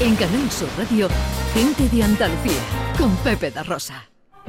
En Canal Sur Radio, Gente de Andalucía, con Pepe da Rosa.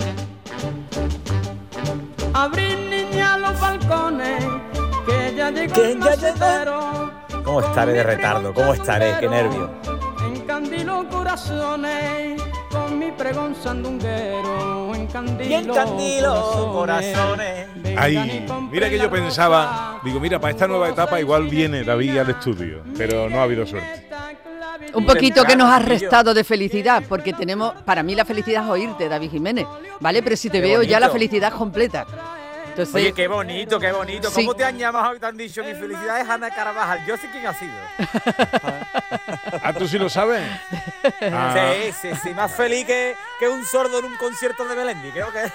Abrir, niña, los balcones, que ya llegó el macetero. ¿Cómo estaré de retardo? ¿Cómo estaré? ¡Qué nervio! Encandilo corazones, con mi pregón sandunguero. Encandilo corazones. Ay, mira que yo pensaba, digo, mira, para esta nueva etapa igual viene David al estudio, pero no ha habido suerte. Un poquito que nos ha restado de felicidad, porque tenemos, para mí la felicidad es oírte, David Jiménez, ¿vale? Pero si te veo ya la felicidad es completa. Entonces, oye, qué bonito, qué bonito. Sí. ¿Cómo te han llamado y te han dicho mi felicidad es Ana Carvajal? Yo sé quién ha sido. ¿Ah, tú sí lo sabes? Ah. Sí, más feliz que un sordo en un concierto de Melendi, creo que.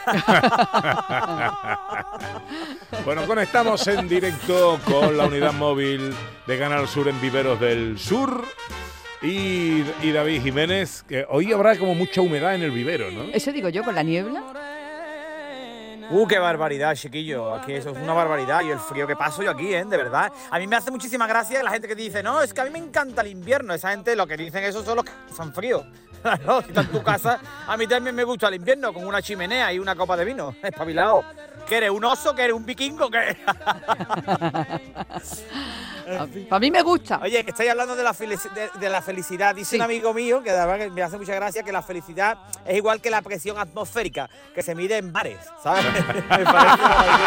Bueno, conectamos en directo con la unidad móvil de Canal Sur en Viveros del Sur y David Jiménez, que hoy habrá como mucha humedad en el vivero, ¿no? eso digo yo, con la niebla. Qué barbaridad, chiquillo. Aquí eso es una barbaridad. Y el frío que paso yo aquí, de verdad. A mí me hace muchísima gracia la gente que dice, no, es que a mí me encanta el invierno. Esa gente lo que dicen eso son los que son fríos. No, si está en tu casa, a mí también me gusta el invierno, con una chimenea y una copa de vino. Espabilado. ¿Que eres un oso? ¿Que eres un vikingo? ¿Qué? A mí me gusta. Oye, que estáis hablando de la felicidad. Dice un amigo mío, que de verdad que me hace mucha gracia, que la felicidad es igual que la presión atmosférica, que se mide en bares, ¿sabes? Me parece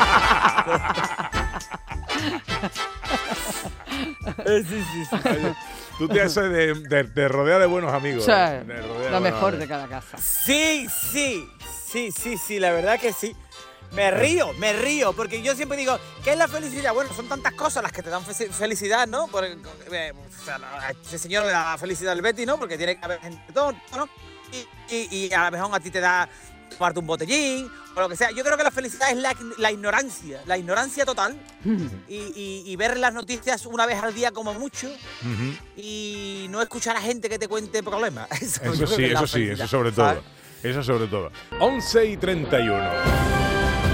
sí. Oye, tú te haces de rodear de buenos amigos. Sí, Lo lo mejor de cada casa. Sí, la verdad que sí. Me río, porque yo siempre digo, ¿qué es la felicidad? Bueno, son tantas cosas las que te dan felicidad, ¿no? Ese señor le da felicidad al Betty, ¿no? Porque tiene que haber gente de todo, ¿no? Y a lo mejor a ti te da tomarte un botellín o lo que sea. Yo creo que la felicidad es la ignorancia total y ver las noticias una vez al día como mucho y no escuchar a gente que te cuente problemas. Eso sobre todo. ¿sabes? Eso sobre todo. 11:31.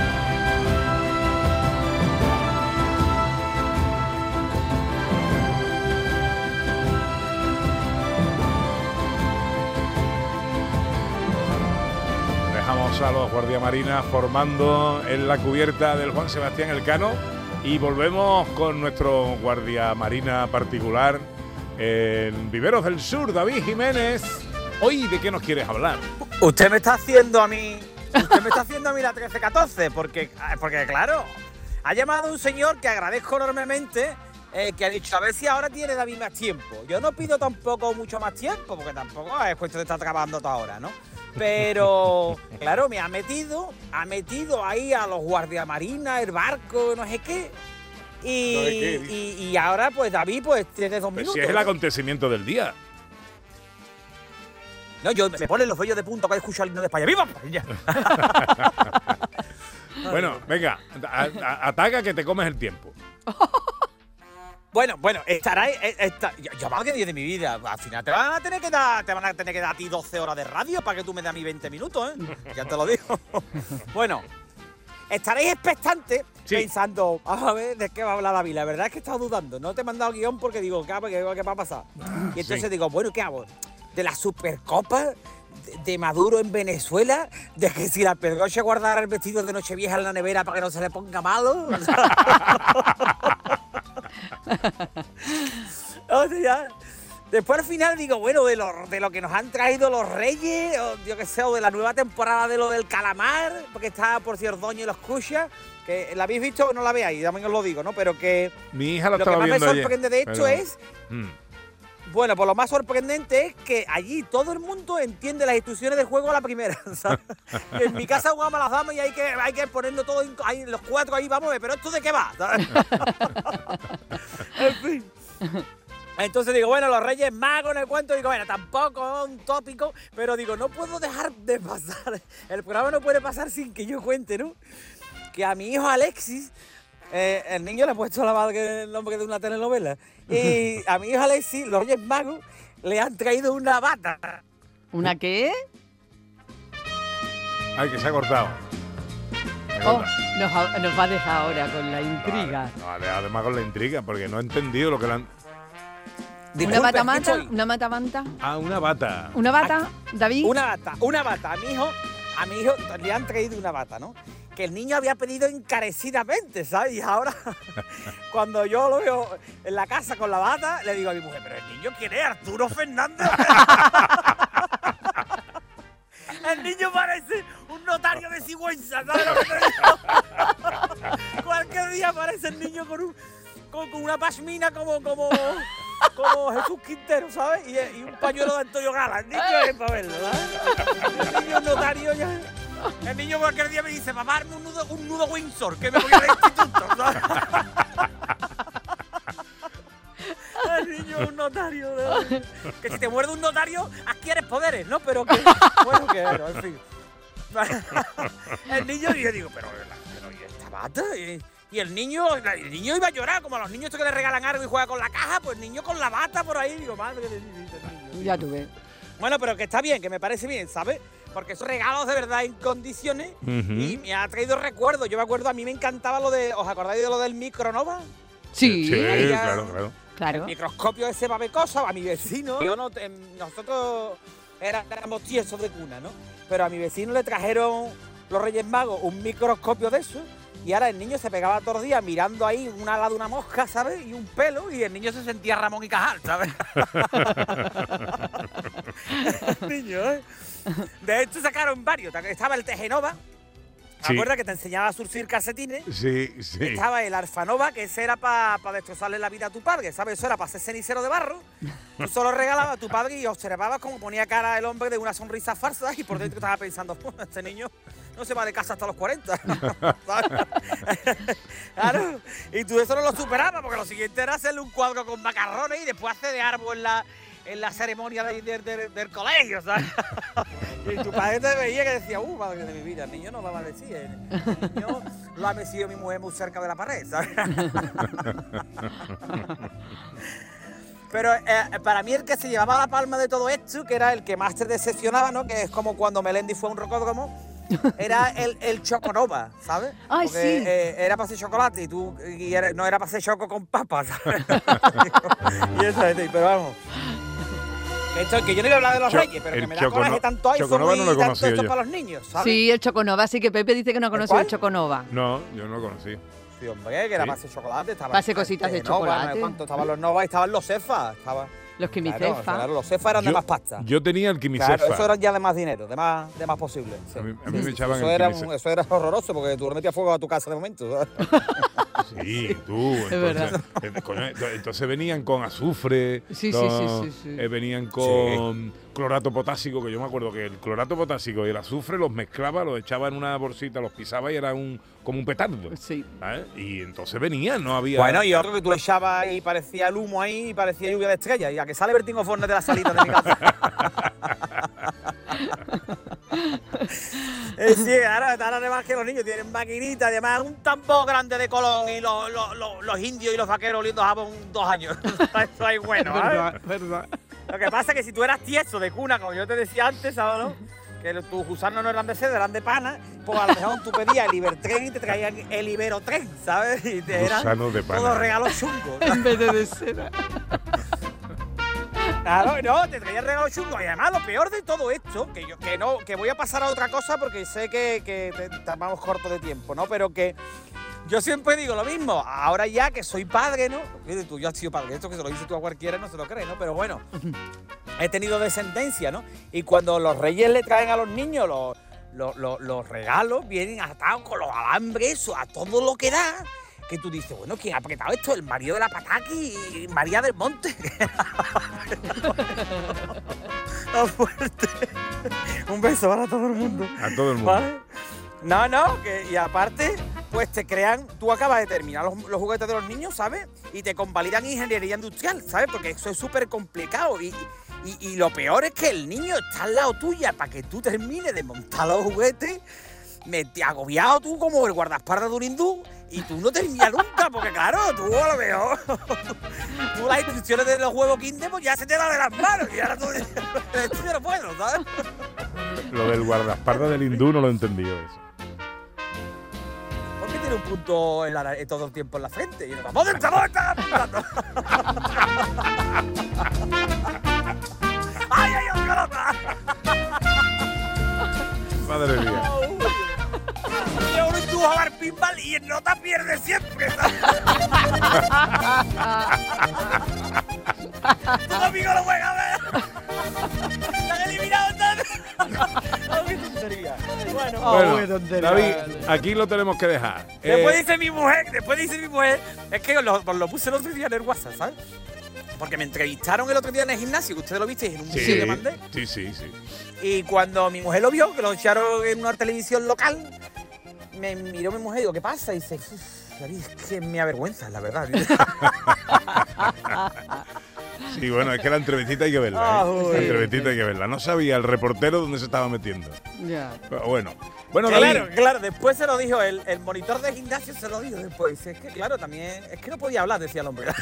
A los guardiamarinas formando en la cubierta del Juan Sebastián Elcano y volvemos con nuestro guardiamarina particular en Viveros del Sur, David Jiménez. Hoy, ¿de qué nos quieres hablar? Usted me está haciendo a mí la 13-14 porque claro, ha llamado un señor que agradezco enormemente, que ha dicho, a ver si ahora tiene David más tiempo. Yo no pido tampoco mucho más tiempo, porque tampoco es cuestión de estar trabajando toda hora, ¿no? Pero, claro, me ha metido ahí a los guardiamarinas, el barco, no sé qué. Y ahora, pues, David, pues, tiene 2 minutos. Si es el acontecimiento del día. No, me ponen los vellos de punta cuando escucho al himno de España. ¡Viva España! Bueno, venga, ataca que te comes el tiempo. Bueno, estará. Yo más que 10 de mi vida. Al final te van a tener que dar a ti 12 horas de radio para que tú me das a mí 20 minutos, ¿eh? Ya te lo digo. Bueno, estaréis expectantes pensando, a ver, ¿de qué va a hablar David? La verdad es que he estado dudando. No te he mandado guión porque digo, ¿qué va a pasar? Y entonces digo, bueno, ¿qué hago? ¿De la Supercopa? ¿De Maduro en Venezuela? ¿De que si la Pedroche guardara el vestido de Nochevieja en la nevera para que no se le ponga malo? O sea, después al final digo, bueno, de lo que nos han traído los Reyes, o yo qué sé, o de la nueva temporada de lo del calamar, porque está por si Ordoño y lo escucha, que la habéis visto o no la veáis, también os lo digo, ¿no? Pero que mi hija lo que estaba más me viendo sorprende de esto es... Bueno, pues lo más sorprendente es que allí todo el mundo entiende las instrucciones del juego a la primera, ¿sabes? En mi casa jugamos a las damas y hay que ponerlo todo ahí, los 4 ahí, vamos a ver, pero ¿esto de qué va? ¿Sabes? En fin. Entonces digo, bueno, los Reyes Magos en el cuento, digo, bueno, tampoco es un tópico, pero digo, no puedo dejar de pasar, el programa no puede pasar sin que yo cuente, ¿no? Que a mi hijo Alexis, el niño le ha puesto el nombre de una telenovela, y a mi hijo Alexis, los Reyes Magos, le han traído una bata. ¿Una qué? Ay, que se ha cortado. Nos va a dejar ahora con la intriga. Vale, además con la intriga, porque no he entendido lo que le han... ¿Una batamanta? ¿Una matamanta? Ah, una bata. ¿Una bata, David? Una bata. A mi hijo le han traído una bata, ¿no? Que el niño había pedido encarecidamente, ¿sabes? Y ahora, cuando yo lo veo en la casa con la bata, le digo a mi mujer, ¿pero el niño quién es? ¿Arturo Fernández? El niño parece un notario de Sigüenza, ¿sabes lo que te digo? Cualquier día aparece el niño con una pashmina como Jesús Quintero, ¿sabes? Y un pañuelo de Antonio Gala. El niño es para verlo, ¿sabes? El niño es notario ya. El niño cualquier día me dice, papá, hazme un nudo Windsor, que me voy al instituto, ¿sabes? El niño es un notario, ¿no? Que si te muerde un notario, adquieres poderes, ¿no? Pero que, bueno, en fin. El niño, y yo digo, pero ¿y esta bata? Y el niño iba a llorar, como a los niños estos que le regalan algo y juega con la caja, pues el niño con la bata por ahí, digo, madre de niño. Ya tú ves. Bueno, pero que está bien, que me parece bien, ¿sabes? Porque son regalos de verdad en condiciones y me ha traído recuerdos. Yo me acuerdo, a mí me encantaba ¿os acordáis de lo del Micronova? Sí, claro. El microscopio ese va a ver cosas, a mi vecino. Nosotros éramos tiesos de cuna, ¿no? Pero a mi vecino le trajeron los Reyes Magos un microscopio de eso. Y ahora el niño se pegaba todos los días mirando ahí un ala de una mosca, ¿sabes? Y un pelo, y el niño se sentía Ramón y Cajal, ¿sabes? El niño, ¿eh? De hecho sacaron varios. Estaba el Tegenova, ¿te acuerdas que te enseñaba a surcir calcetines? Sí. Estaba el Alfanova, que ese era para destrozarle la vida a tu padre, ¿sabes? Eso era para ser cenicero de barro. Tú solo regalabas a tu padre y observabas cómo ponía cara el hombre de una sonrisa falsa y por dentro estaba pensando, este niño no se va de casa hasta los 40. Claro. Y tú eso no lo superabas, porque lo siguiente era hacerle un cuadro con macarrones y después hacer de árbol en la ceremonia del colegio, ¿sabes? Y tu padre te veía que decía, madre de mi vida, el niño no va a maldecir. El niño lo ha mecido mi mujer muy cerca de la pared, ¿sabes? Pero para mí el que se llevaba la palma de todo esto, que era el que más te decepcionaba, ¿no? Que es como cuando Melendi fue a un rocódromo, era el Choconova, ¿sabes? Ay, porque, sí. era para hacer chocolate y no era para hacer choco con papas, ¿sabes? Y eso, pero vamos. Esto, que yo no iba a hablar de los Reyes, pero que me da coraje tanto iPhone y tanto esto para los niños, ¿sabes? Sí, el Choconova, sí que Pepe dice que no conoce el Choconova. No, yo no lo conocí. Sí, hombre, que era para hacer chocolate. Para hacer cositas de chocolate. ¿Cuánto? Estaban los Nova y estaban los Cefa. Los Quimicefa. Claro, los Cefa eran de más pasta. Yo tenía el Quimicefa. Claro, eso eran ya de más dinero, de más posible. Sí. A mí me echaban eso el Quimicefa. Eso era horroroso porque tú le metías fuego a tu casa de momento, ¿sabes? Sí, tú. Entonces venían con azufre. Sí. Venían con clorato potásico, que yo me acuerdo que el clorato potásico y el azufre los mezclaba, los echaba en una bolsita, los pisaba y era como un petardo. Sí. ¿Sabes? Y entonces venían, no había... Bueno, y otro que tú le echabas y parecía el humo ahí y parecía lluvia de estrellas. Y a que sale Bertín Osborne de la salita de mi casa. Sí, ahora además que los niños tienen maquinitas, además un tambor grande de Colón y los indios y los vaqueros oliendo jabón 2 años. Eso es bueno, ¿eh? Verdad. Lo que pasa es que si tú eras tieso de cuna, como yo te decía antes, ¿sabes, no? Que tus gusanos no eran de seda, eran de pana, pues a lo mejor tú pedías el Ibertren y te traían el Iberotren, ¿sabes? Y te eran todos regalos chungos. En vez de seda. Claro, no, te traía regalos chungos. Y además lo peor de todo esto, que voy a pasar a otra cosa porque sé que estamos cortos de tiempo, ¿no? Pero que yo siempre digo lo mismo, ahora ya que soy padre, ¿no? Tú, yo has sido padre, esto que se lo dices tú a cualquiera no se lo cree, ¿no? Pero bueno, he tenido descendencia, ¿no? Y cuando los reyes le traen a los niños los regalos, vienen atados con los alambres, a todo lo que da. Que tú dices, bueno, ¿quién ha apretado esto? El marido de la Pataki y María del Monte. Fuerte. Un beso para todo el mundo. A todo el mundo. ¿Vale? No, y aparte, pues te crean, tú acabas de terminar los juguetes de los niños, ¿sabes? Y te convalidan ingeniería industrial, ¿sabes? Porque eso es súper complicado. Y lo peor es que el niño está al lado tuya para que tú termines de montar los juguetes. Me te agobiado tú como el guardaespaldas de un hindú y tú no terminas nunca, porque claro, tú a lo mejor tú las instrucciones de los huevos Kinder pues ya se te da de las manos y ahora tú yo no puedo, ¿sabes? Lo del guardaespaldas del hindú no lo he entendido eso. ¿Por qué tiene un punto todo el tiempo en la frente. Y yo, ¡vamos, apuntando! ¡Ay, ay, pelota! Madre mía. Y ahora tú a jugar pinball y el nota pierde siempre. Tu amigo lo juega, a ver. Están eliminados todos. ¡Qué tontería! Bueno, David, aquí lo tenemos que dejar. Después dice mi mujer, es que lo puse el otro día en el WhatsApp, ¿sabes? Porque me entrevistaron el otro día en el gimnasio, que ustedes lo visteis en un vídeo que mandé. Sí. Y cuando mi mujer lo vio, que lo echaron en una televisión local, me miró mi mujer y digo, ¿qué pasa? Y dice, David, es que me avergüenza, la verdad. Sí, bueno, es que la entrevistita hay que verla. La entrevistita hay que verla. No sabía el reportero dónde se estaba metiendo. Ya. Pero bueno, David. Claro, después se lo dijo, el monitor de gimnasio se lo dijo después. Dice, es que claro, también, es que no podía hablar, decía el hombre.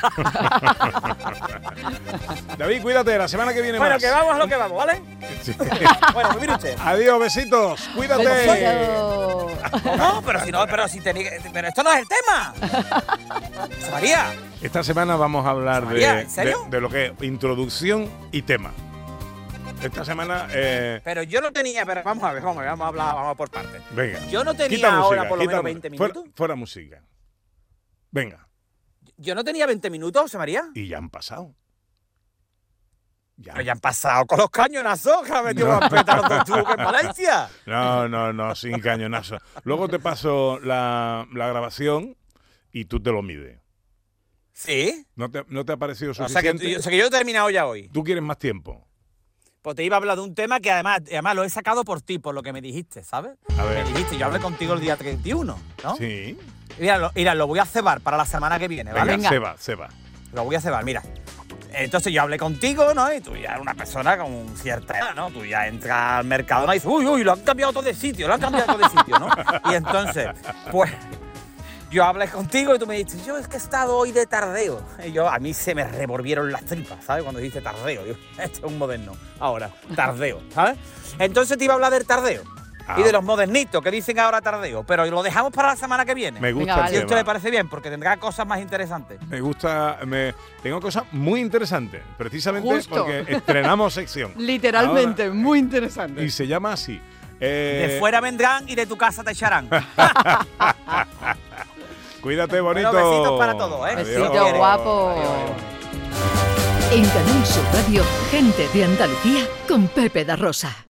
David, cuídate, la semana que viene Bueno, más. que vamos a lo que vamos, ¿vale? Sí. Bueno, pues mire usted. Adiós, besitos, cuídate. No, pero esto no es el tema. María. Esta semana vamos a hablar María, ¿en serio? de lo que es introducción y tema. Esta semana... Pero yo no tenía, pero vamos a hablar, vamos por partes. Venga. Yo no tenía quita ahora música, por lo quita menos 20 minutos. Fuera música. Venga. Yo no tenía 20 minutos, José María. Y ya han pasado. Ya. Pero ya han pasado con los cañonazos que ha metido a petar los dos tubos en Valencia. No, sin cañonazo. Luego te paso la grabación y tú te lo mides. ¿Sí? ¿No te ha parecido O sea, suficiente? que yo he terminado ya hoy. ¿Tú quieres más tiempo? Pues te iba a hablar de un tema que además lo he sacado por ti, por lo que me dijiste, ¿sabes? A ver. Me dijiste, yo hablé contigo el día 31, ¿no? Sí. Mira, lo voy a cebar para la semana que viene, ¿vale? Venga, se va. Lo voy a cebar, mira. Entonces yo hablé contigo, ¿no? Y tú ya eres una persona con cierta edad, ¿no? Tú ya entras al mercado, ¿no? Y dices, uy, lo han cambiado todo de sitio, ¿no? Y entonces, pues, yo hablé contigo y tú me dijiste, yo es que he estado hoy de tardeo. Y a mí se me revolvieron las tripas, ¿sabes? Cuando dijiste tardeo. Digo, esto es un moderno. Ahora, tardeo, ¿sabes? Entonces te iba a hablar del tardeo. Y de los modernitos que dicen ahora tardeo. Pero lo dejamos para la semana que viene. Me gusta. Venga, el vale. Si a usted tema. le parece bien, porque tendrá cosas más interesantes. Me gusta, tengo cosas muy interesantes, precisamente Justo. porque estrenamos sección. Literalmente, Ahora, muy interesante. y se llama así. De fuera vendrán y de tu casa te echarán. Cuídate, bonito. Bueno, besitos para todos, ¿eh? Adiós. Besito guapo. En Canal Sur Radio, gente de Andalucía con Pepe da Rosa.